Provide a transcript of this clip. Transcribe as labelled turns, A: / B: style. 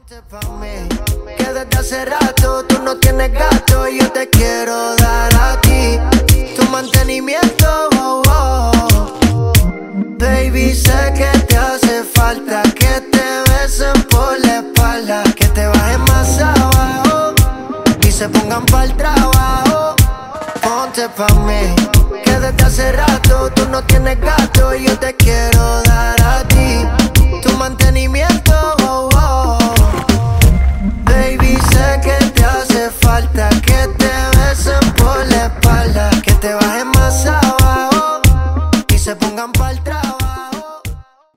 A: Ponte pa' mí, que desde hace rato tú no tienes gato y yo te quiero dar a ti tu mantenimiento, oh, oh. Baby, sé que te hace falta que te besen por la espalda, que te bajen más abajo y se pongan pa'l trabajo. Ponte pa' mí, que desde hace rato tú no tienes gato y yo te quiero dar a ti tu mantenimiento.